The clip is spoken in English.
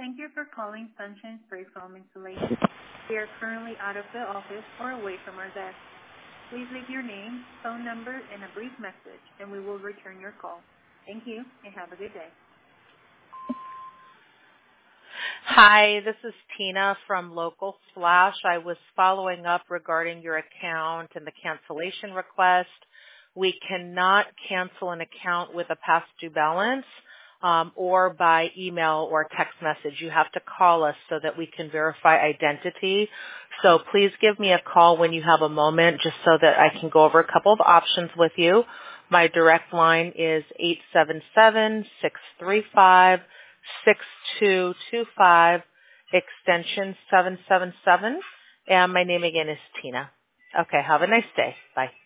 Thank you for calling Sunshine Spray Foam Insulation. We are currently out of the office or away from our desk. Please leave your name, phone number, and a brief message, and we will return your call. Thank you, and have a good day. Hi, this is Tina from Local Flash. I was following up regarding your account and the cancellation request. We cannot cancel an account with a past due balance or by email or text message. You have to call us so that we can verify identity. So please give me a call when you have a moment just so that I can go over a couple of options with you. My direct line is 877-635-6225, extension 777, and my name again is Tina. Okay, have a nice day. Bye.